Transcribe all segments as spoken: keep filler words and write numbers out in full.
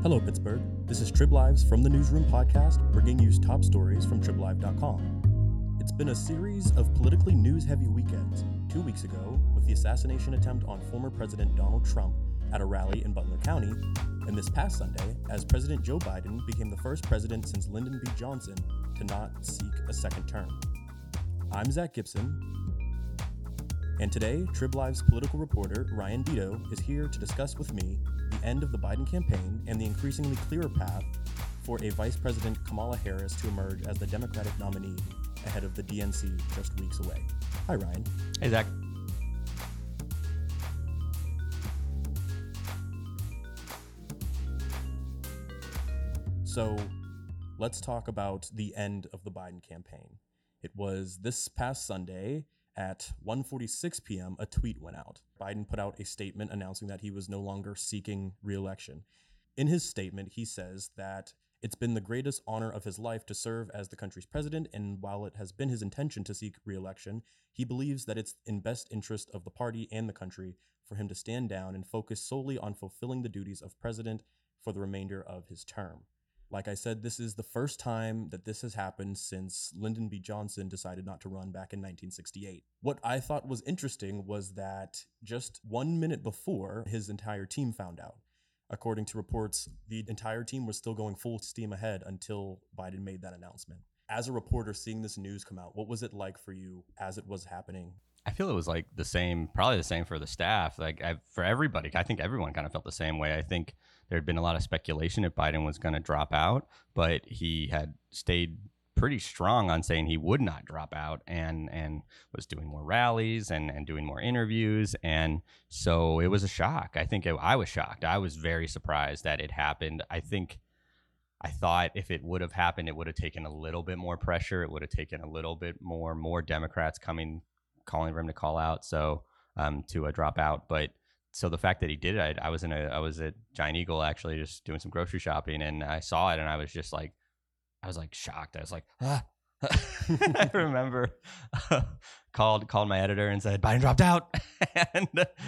Hello, Pittsburgh. This is Trib Lives from the Newsroom podcast, bringing you top stories from trib live dot com. It's been a series of politically news-heavy weekends. Two weeks ago, with the assassination attempt on former President Donald Trump at a rally in Butler County, and this past Sunday, as President Joe Biden became the first president since Lyndon B. Johnson to not seek a second term. I'm Zach Gibson, and today, Trib Live's political reporter Ryan Dito is here to discuss with me the end of the Biden campaign and the increasingly clearer path for a Vice President Kamala Harris to emerge as the Democratic nominee ahead of the D N C just weeks away. Hi, Ryan. Hey, Zach. So let's talk about the end of the Biden campaign. It was this past Sunday at one forty-six p.m., a tweet went out. Biden put out a statement announcing that he was no longer seeking re-election. In his statement, he says that it's been the greatest honor of his life to serve as the country's president, and while it has been his intention to seek re-election, he believes that it's in best interest of the party and the country for him to stand down and focus solely on fulfilling the duties of president for the remainder of his term. Like I said, this is the first time that this has happened since Lyndon B. Johnson decided not to run back in nineteen sixty-eight. What I thought was interesting was that just one minute before, his entire team found out. According to reports, the entire team was still going full steam ahead until Biden made that announcement. As a reporter seeing this news come out, what was it like for you as it was happening? I feel it was like the same, probably the same for the staff, like I, for everybody. I think everyone kind of felt the same way. I think there had been a lot of speculation if Biden was going to drop out, but he had stayed pretty strong on saying he would not drop out and and was doing more rallies and, and doing more interviews. And so it was a shock. I think it, I was shocked. I was very surprised that it happened. I think I thought if it would have happened, it would have taken a little bit more pressure. It would have taken a little bit more, more Democrats coming calling for him to call out, so um, to uh, drop out. But so the fact that he did it, I, I was in a, I was at Giant Eagle actually just doing some grocery shopping, and I saw it, and I was just like, I was like shocked. I was like, ah. I remember uh, called called my editor and said Biden dropped out, and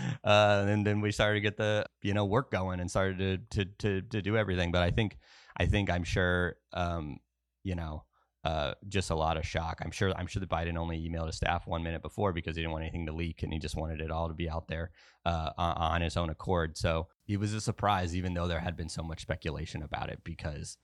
uh, and then we started to get the you know work going and started to to to, to do everything. But I think I think I'm sure um, you know. Uh, just a lot of shock. I'm sure. I'm sure that Biden only emailed his staff one minute before because he didn't want anything to leak, and he just wanted it all to be out there uh, on, on his own accord. So it was a surprise, even though there had been so much speculation about it, because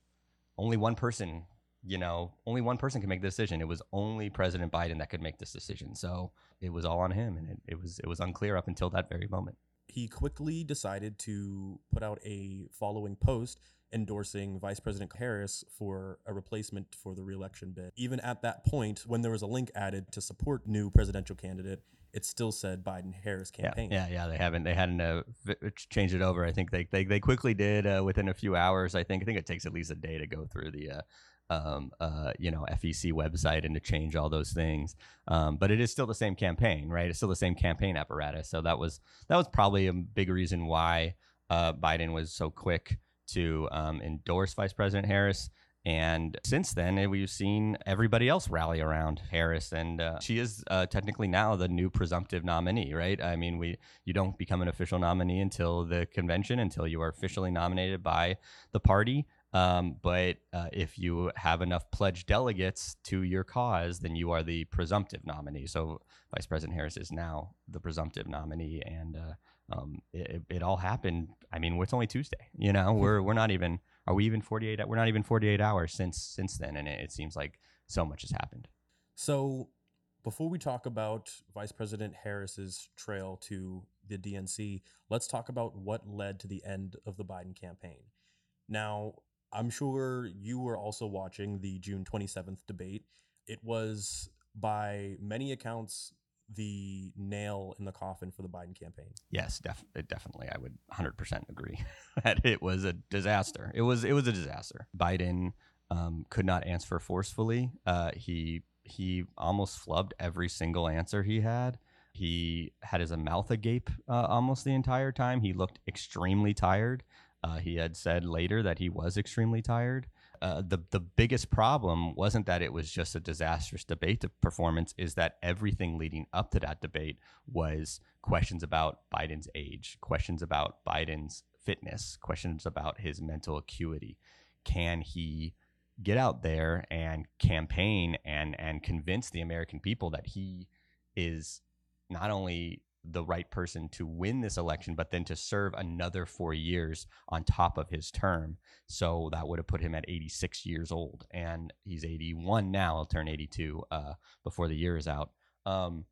only one person, you know, only one person can make the decision. It was only President Biden that could make this decision. So it was all on him, and it, it was it was unclear up until that very moment. He quickly decided to put out a following post endorsing Vice President Harris for a replacement for the re-election bid. Even at that point, when there was a link added to support new presidential candidate, it still said Biden-Harris campaign. Yeah, yeah, yeah. They haven't, they hadn't uh, changed it over. I think they they, they quickly did uh, within a few hours. I think I think it takes at least a day to go through the uh, um, uh, you know F E C website and to change all those things. Um, but it is still the same campaign, right? It's still the same campaign apparatus. So that was that was probably a big reason why uh, Biden was so quick to um, endorse Vice President Harris. And since then, we've seen everybody else rally around Harris, and uh, she is uh, technically now the new presumptive nominee, right? I mean, we you don't become an official nominee until the convention, until you are officially nominated by the party. Um, but uh, if you have enough pledged delegates to your cause, then you are the presumptive nominee. So Vice President Harris is now the presumptive nominee, and uh, um, it, it all happened. I mean, it's only Tuesday. You know, we're we're not even. Are we even forty-eight? We're not even forty-eight hours since since then, and it, it seems like so much has happened. So, before we talk about Vice President Harris's trail to the D N C, let's talk about what led to the end of the Biden campaign. Now, I'm sure you were also watching the June twenty-seventh debate. It was, by many accounts, the nail in the coffin for the Biden campaign. Yes, def- definitely. I would one hundred percent agree that it was a disaster. It was it was a disaster. Biden um, could not answer forcefully. Uh, he he almost flubbed every single answer he had. He had his mouth agape uh, almost the entire time. He looked extremely tired. Uh, he had said later that he was extremely tired. Uh, the the biggest problem wasn't that it was just a disastrous debate performance, is that everything leading up to that debate was questions about Biden's age, questions about Biden's fitness, questions about his mental acuity. Can he get out there and campaign and and convince the American people that he is not only the right person to win this election, but then to serve another four years on top of his term? So that would have put him at eighty-six years old, and he's eighty-one now. He'll turn eighty-two uh, before the year is out. Um,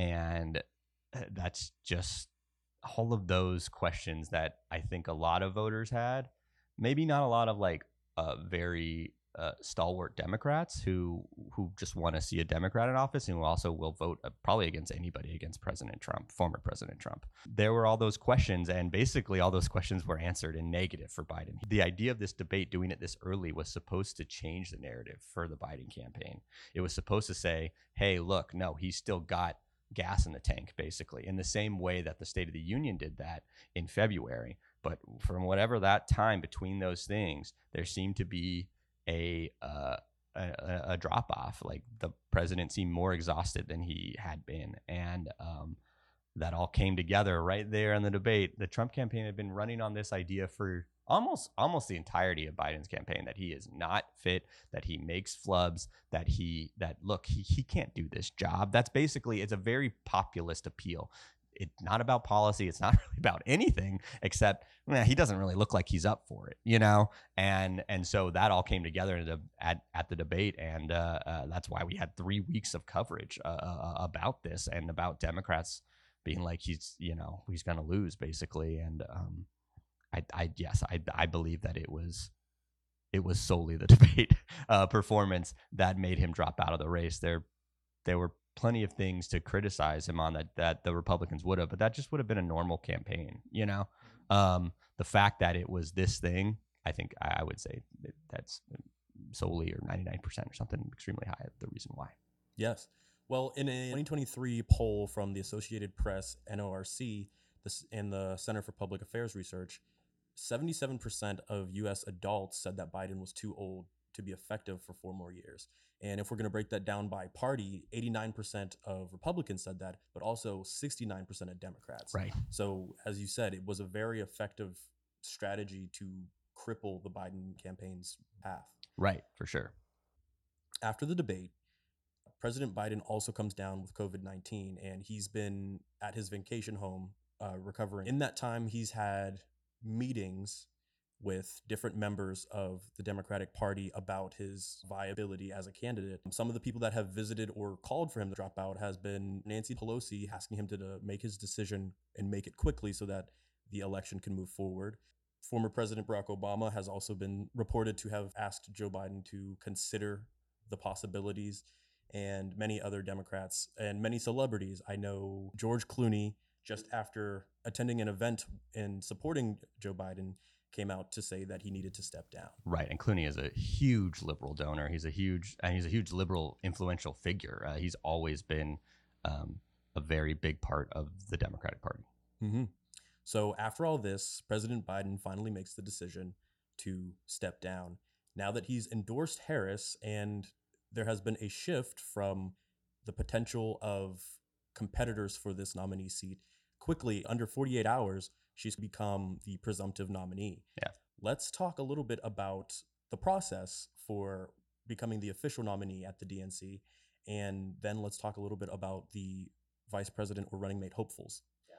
and that's just all of those questions that I think a lot of voters had. Maybe not a lot of like uh, very uh, stalwart Democrats who who just want to see a Democrat in office and who also will vote uh, probably against anybody against President Trump, former President Trump. There were all those questions, and basically all those questions were answered in negative for Biden. The idea of this debate, doing it this early, was supposed to change the narrative for the Biden campaign. It was supposed to say, hey, look, no, he's still got gas in the tank, basically, in the same way that the State of the Union did that in February. But from whatever that time between those things, there seemed to be a uh, a, a drop off. Like the president seemed more exhausted than he had been, and um, that all came together right there in the debate. The Trump campaign had been running on this idea for almost almost the entirety of Biden's campaign, that he is not fit, that he makes flubs, that he that look he he can't do this job. That's basically, it's a very populist appeal. It's not about policy. It's not really about anything except well, he doesn't really look like he's up for it, you know. And and so that all came together the, at at the debate, and uh, uh, that's why we had three weeks of coverage uh, uh, about this and about Democrats being like he's you know he's going to lose basically. And um, I, I yes I I believe that it was it was solely the debate uh, performance that made him drop out of the race. There there were plenty of things to criticize him on that that the Republicans would have, but that just would have been a normal campaign, you know. Um, the fact that it was this thing, I think I, I would say that that's solely or ninety-nine percent or something extremely high the reason why. Yes. Well, in a twenty twenty-three poll from the Associated Press, N O R C, this, and the Center for Public Affairs Research, seventy-seven percent of U S adults said that Biden was too old to be effective for four more years. And if we're going to break that down by party, eighty-nine percent of Republicans said that, but also sixty-nine percent of Democrats. Right. So, as you said, it was a very effective strategy to cripple the Biden campaign's path. Right, for sure. After the debate, President Biden also comes down with COVID nineteen, and he's been at his vacation home uh, recovering. In that time, he's had meetings with different members of the Democratic Party about his viability as a candidate. Some of the people that have visited or called for him to drop out has been Nancy Pelosi, asking him to, to make his decision and make it quickly so that the election can move forward. Former President Barack Obama has also been reported to have asked Joe Biden to consider the possibilities, and many other Democrats and many celebrities. I know George Clooney, just after attending an event and supporting Joe Biden, came out to say that he needed to step down. Right, and Clooney is a huge liberal donor. He's a huge, and he's a huge liberal influential figure. Uh, he's always been um, a very big part of the Democratic Party. Mm-hmm. So after all this, President Biden finally makes the decision to step down. Now that he's endorsed Harris, and there has been a shift from the potential of competitors for this nominee seat, quickly, under forty-eight hours, she's become the presumptive nominee. Yeah. Let's talk a little bit about the process for becoming the official nominee at the D N C, and then let's talk a little bit about the vice president or running mate hopefuls. Yeah.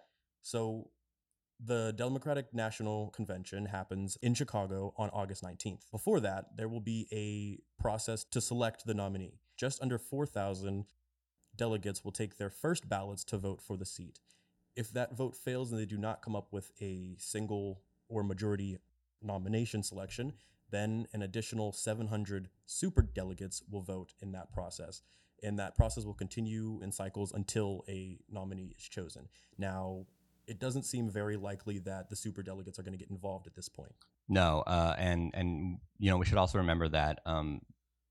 So the Democratic National Convention happens in Chicago on August nineteenth. Before that, there will be a process to select the nominee. Just under four thousand delegates will take their first ballots to vote for the seat. If that vote fails and they do not come up with a single or majority nomination selection, then an additional seven hundred super delegates will vote in that process. And that process will continue in cycles until a nominee is chosen. Now, it doesn't seem very likely that the super delegates are going to get involved at this point. No, uh, and and you know we should also remember that um,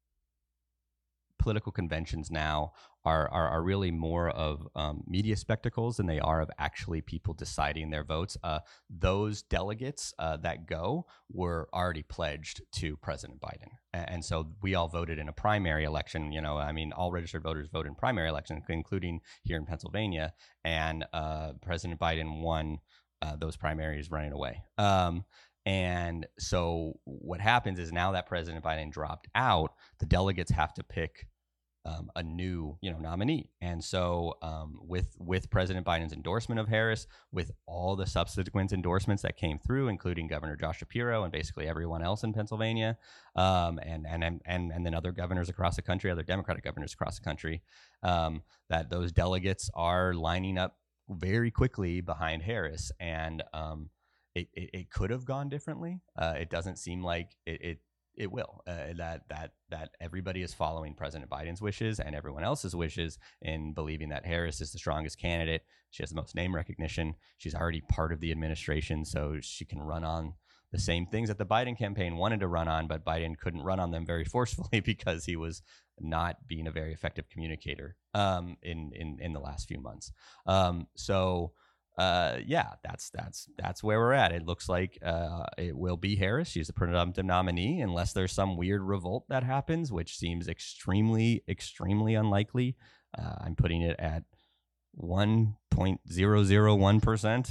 political conventions now are, are are really more of um, media spectacles than they are of actually people deciding their votes. Uh, those delegates uh, that go were already pledged to President Biden, and, and so we all voted in a primary election. You know, I mean, all registered voters vote in primary elections, including here in Pennsylvania, and uh, President Biden won uh, those primaries running away. Um, and so what happens is now that President Biden dropped out, the delegates have to pick um, a new, you know, nominee. And so um, with with President Biden's endorsement of Harris, with all the subsequent endorsements that came through, including Governor Josh Shapiro and basically everyone else in Pennsylvania, um, and, and and and then other governors across the country, other Democratic governors across the country, um, that those delegates are lining up very quickly behind Harris. And um, it, it, it could have gone differently. Uh, it doesn't seem like it, it It will. Uh, that that that everybody is following President Biden's wishes and everyone else's wishes in believing that Harris is the strongest candidate. She has the most name recognition. She's already part of the administration, so she can run on the same things that the Biden campaign wanted to run on, but Biden couldn't run on them very forcefully because he was not being a very effective communicator um, in in in the last few months. Um, so. Uh, yeah, that's that's that's where we're at. It looks like uh, it will be Harris. She's the presumptive nominee, unless there's some weird revolt that happens, which seems extremely, extremely unlikely. Uh, I'm putting it at one point zero zero one percent.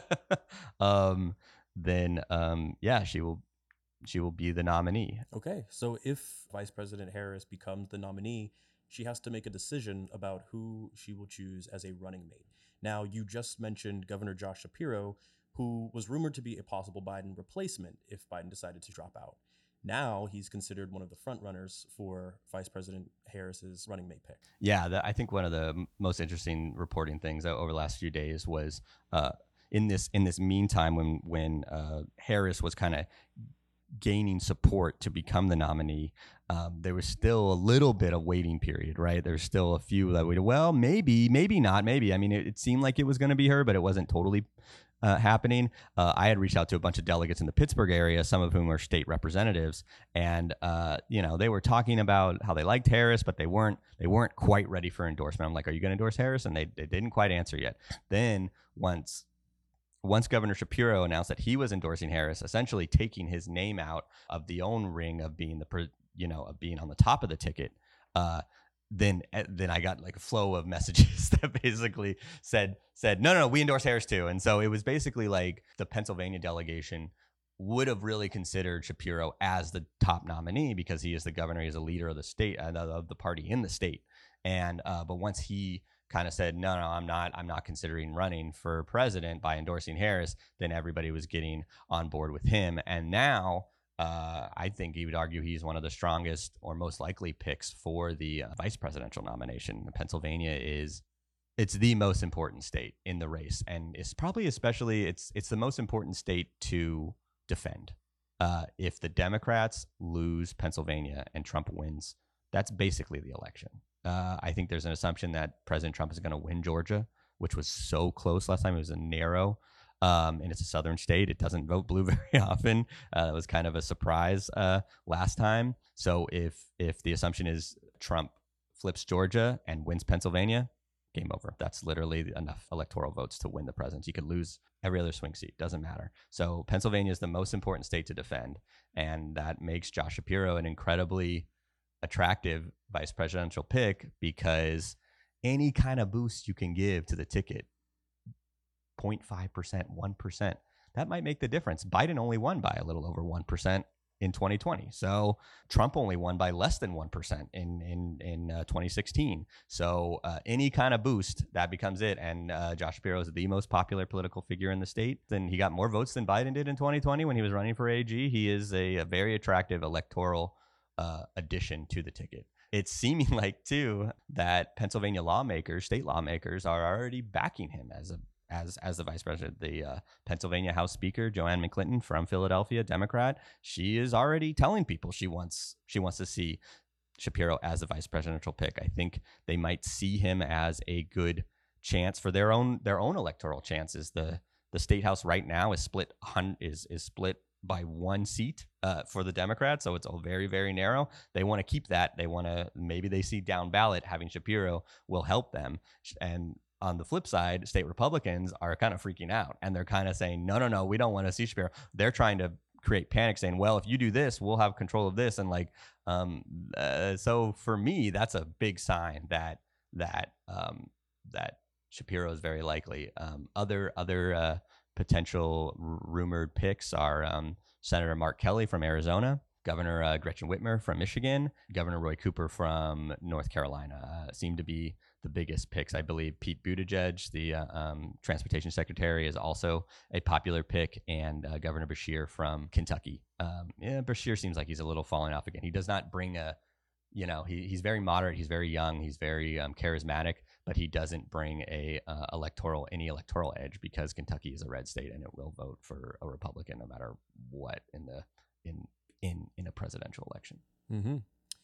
um, then, um, yeah, she will she will be the nominee. Okay, so if Vice President Harris becomes the nominee, she has to make a decision about who she will choose as a running mate. Now, you just mentioned Governor Josh Shapiro, who was rumored to be a possible Biden replacement if Biden decided to drop out. Now he's considered one of the frontrunners for Vice President Harris's running mate pick. Yeah, the, I think one of the most interesting reporting things over the last few days was uh, in this in this meantime when when uh, Harris was kind of gaining support to become the nominee, um, there was still a little bit of waiting period, right? There's still a few that waited, well, maybe, maybe not, maybe. I mean, it, it seemed like it was going to be her, but it wasn't totally uh, happening. Uh, I had reached out to a bunch of delegates in the Pittsburgh area, some of whom are state representatives, and uh, you know, they were talking about how they liked Harris, but they weren't they weren't quite ready for endorsement. I'm like, are you going to endorse Harris? And they, they didn't quite answer yet. Then once Once Governor Shapiro announced that he was endorsing Harris, essentially taking his name out of the own ring of being the, you know, of being on the top of the ticket, uh, then then I got like a flow of messages that basically said said no, no, no, we endorse Harris too. And so it was basically like the Pennsylvania delegation would have really considered Shapiro as the top nominee because he is the governor, he is a leader of the state, uh, of the party in the state. And uh, but once he kind of said, no, no, I'm not, I'm not considering running for president by endorsing Harris, then everybody was getting on board with him. And now uh, I think he would argue he's one of the strongest or most likely picks for the uh, vice presidential nomination. Pennsylvania is, it's the most important state in the race. And it's probably especially, it's, it's the most important state to defend. Uh, if the Democrats lose Pennsylvania and Trump wins, that's basically the election. Uh, I think there's an assumption that President Trump is going to win Georgia, which was so close last time. It was a narrow, um, and it's a southern state. It doesn't vote blue very often. Uh, that was kind of a surprise uh, last time. So if if the assumption is Trump flips Georgia and wins Pennsylvania, game over. That's literally enough electoral votes to win the presidency. You could lose every other swing seat. Doesn't matter. So Pennsylvania is the most important state to defend, and that makes Josh Shapiro an incredibly attractive vice presidential pick because any kind of boost you can give to the ticket, zero point five percent, one percent, that might make the difference. Biden only won by a little over one percent in twenty twenty. So Trump only won by less than one percent in in in uh, twenty sixteen. So uh, any kind of boost, that becomes it. And uh, Josh Shapiro is the most popular political figure in the state. Then he got more votes than Biden did in twenty twenty when he was running for A G. He is a, a very attractive electoral Uh, addition to the ticket. It's seeming like too that Pennsylvania lawmakers, state lawmakers, are already backing him as a as as the vice president. The uh, Pennsylvania House Speaker Joanne McClinton from Philadelphia, Democrat, she is already telling people she wants she wants to see Shapiro as the vice presidential pick. I think they might see him as a good chance for their own their own electoral chances. The the state house right now is split is is split. by one seat uh, for the Democrats. So it's all very, very narrow. They want to keep that. They want to, maybe they see down ballot having Shapiro will help them. And on the flip side, state Republicans are kind of freaking out and they're kind of saying, no, no, no, we don't want to see Shapiro. They're trying to create panic saying, well, if you do this, we'll have control of this. And like, um, uh, so for me, that's a big sign that, that, um, that Shapiro is very likely. Um, other, other, uh, potential r- rumored picks are um, Senator Mark Kelly from Arizona, Governor uh, Gretchen Whitmer from Michigan, Governor Roy Cooper from North Carolina uh, seem to be the biggest picks. I believe Pete Buttigieg, the uh, um, transportation secretary, is also a popular pick, and uh, Governor Beshear from Kentucky. Um, yeah, Beshear seems like he's a little falling off again. He does not bring a, you know, he, he's very moderate, he's very young, he's very um, charismatic, but he doesn't bring a uh, electoral any electoral edge because Kentucky is a red state and it will vote for a Republican no matter what in the in in in a presidential election. Mm-hmm.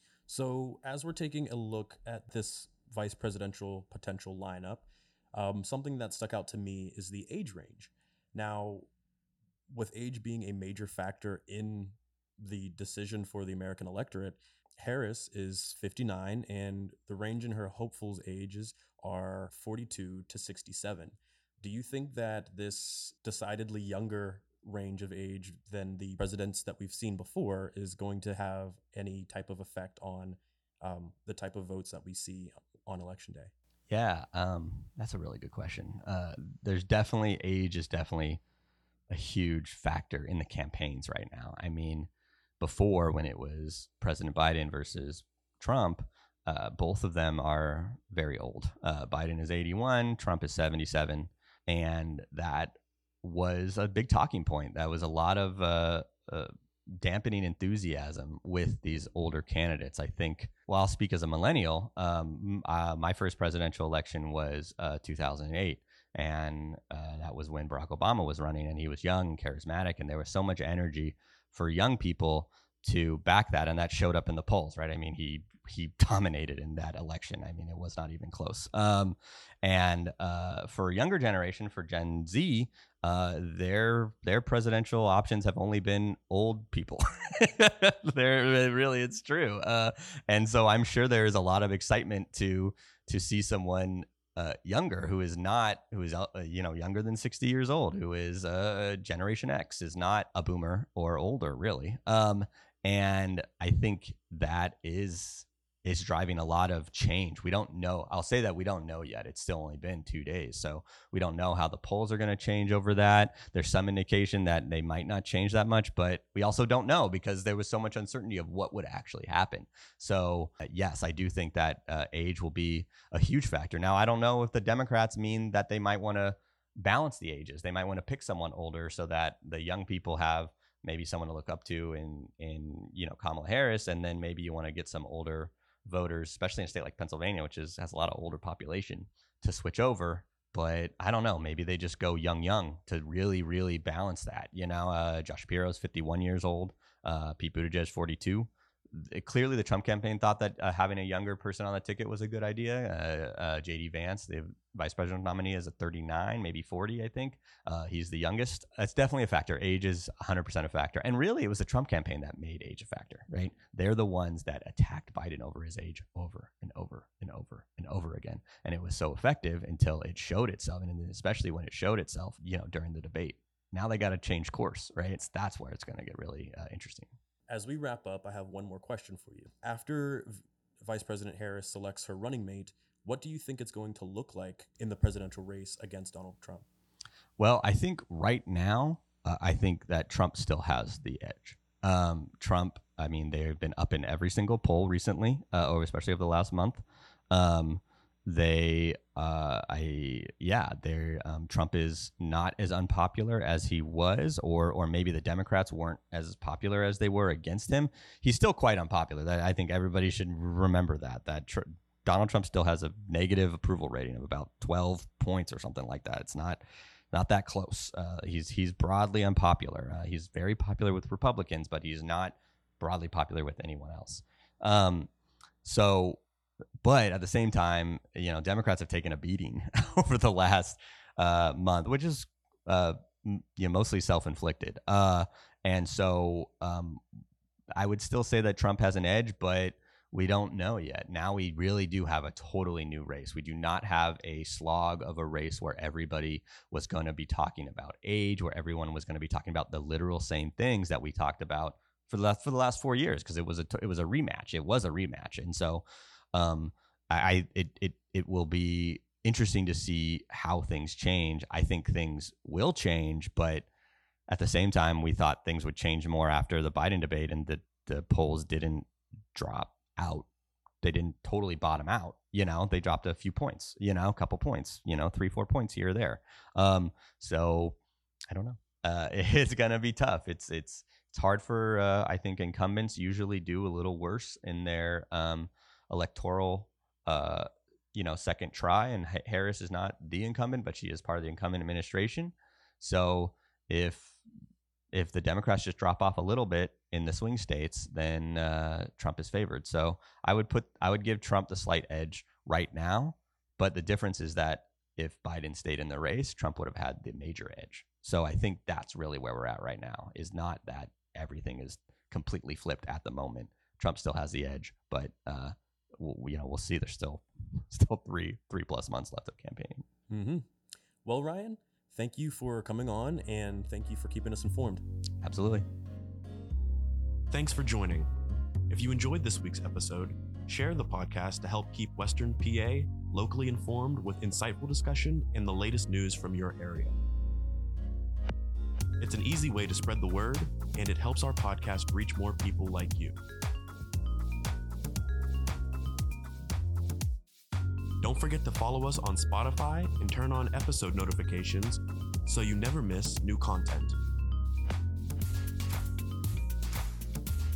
So as we're taking a look at this vice presidential potential lineup, um, something that stuck out to me is the age range. Now, with age being a major factor in the decision for the American electorate, Harris is fifty-nine, and the range in her hopefuls' ages are forty-two to sixty-seven. Do you think that this decidedly younger range of age than the presidents that we've seen before is going to have any type of effect on um, the type of votes that we see on election day? Yeah, um, that's a really good question. Uh, there's definitely age is definitely a huge factor in the campaigns right now. I mean, before when it was President Biden versus Trump, uh, both of them are very old. Uh, Biden is eighty-one, Trump is seventy-seven, and that was a big talking point. That was a lot of uh, uh, dampening enthusiasm with these older candidates. I think, well, I'll speak as a millennial. Um, uh, my first presidential election was uh, two thousand eight. And uh, that was when Barack Obama was running, and he was young and charismatic, and there was so much energy for young people to back that, and that showed up in the polls, right? I mean, he he dominated in that election. I mean, it was not even close. Um, and uh, for a younger generation, for Gen Z, uh, their their presidential options have only been old people. They're really, it's true. Uh, and so I'm sure there is a lot of excitement to to see someone Uh, younger, who is not, who is, uh, you know, younger than sixty years old, who is uh, Generation X, is not a boomer or older, really. Um, and I think that is is driving a lot of change. We don't know. I'll say that we don't know yet. It's still only been two days. So we don't know how the polls are going to change over that. There's some indication that they might not change that much, but we also don't know because there was so much uncertainty of what would actually happen. So uh, yes, I do think that uh, age will be a huge factor. Now, I don't know if the Democrats mean that they might want to balance the ages. They might want to pick someone older so that the young people have maybe someone to look up to in, in, you know, Kamala Harris. And then maybe you want to get some older voters, especially in a state like Pennsylvania, which is has a lot of older population, to switch over. But I don't know, maybe they just go young, young to really, really balance that. You know, uh, Josh Shapiro is fifty-one years old, uh, Pete Buttigieg forty-two. It, clearly, the Trump campaign thought that uh, having a younger person on the ticket was a good idea. Uh, uh, J D Vance, the vice presidential nominee, is a thirty-nine, maybe forty, I think. Uh, he's the youngest. That's definitely a factor. Age is one hundred percent a factor. And really, it was the Trump campaign that made age a factor, right? They're the ones that attacked Biden over his age over and over and over and over again. And it was so effective until it showed itself, and especially when it showed itself, you know, during the debate. Now they got to change course, right? It's that's where it's going to get really uh, interesting. As we wrap up, I have one more question for you. After v- Vice President Harris selects her running mate, what do you think it's going to look like in the presidential race against Donald Trump? Well, I think right now, uh, I think that Trump still has the edge. Um, Trump, I mean, they've been up in every single poll recently, uh, or especially over the last month. Um, they, uh, I, yeah, they're, um, Trump is not as unpopular as he was, or, or maybe the Democrats weren't as popular as they were against him. He's still quite unpopular. That I think everybody should remember that, that tr- Donald Trump still has a negative approval rating of about twelve points or something like that. It's not, not that close. Uh, he's, he's broadly unpopular. Uh, he's very popular with Republicans, but he's not broadly popular with anyone else. Um, so, But at the same time, you know, Democrats have taken a beating over the last uh, month, which is uh, m- you know, mostly self-inflicted. Uh, and so um, I would still say that Trump has an edge, but we don't know yet. Now we really do have a totally new race. We do not have a slog of a race where everybody was going to be talking about age, where everyone was going to be talking about the literal same things that we talked about for the last, for the last four years, because it was a t- it was a rematch. It was a rematch, and so. Um, I it it it will be interesting to see how things change. I think things will change, but at the same time, we thought things would change more after the Biden debate, and the, the polls didn't drop out. They didn't totally bottom out. You know, they dropped a few points, you know, a couple points, you know, three, four points here or there. Um, so I don't know. Uh, it's going to be tough. It's, it's, it's hard for, uh, I think incumbents usually do a little worse in their um, electoral, uh, you know, second try. And H- Harris is not the incumbent, but she is part of the incumbent administration. So if, if the Democrats just drop off a little bit in the swing states, then uh, Trump is favored. So I would put, I would give Trump the slight edge right now. But the difference is that if Biden stayed in the race, Trump would have had the major edge. So I think that's really where we're at right now, is not that everything is completely flipped at the moment. Trump still has the edge, but uh, we'll, you know, we'll see. There's still still three three plus months left of campaigning. Mm-hmm. Well, Ryan, thank you for coming on, and thank you for keeping us informed. Absolutely. Thanks for joining. If you enjoyed this week's episode, share the podcast to help keep Western P A locally informed with insightful discussion and the latest news from your area. It's an easy way to spread the word, and it helps our podcast reach more people like you. Don't forget to follow us on Spotify and turn on episode notifications so you never miss new content.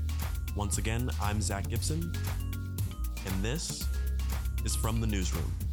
Once again, I'm Zach Gibson, and this is From the Newsroom.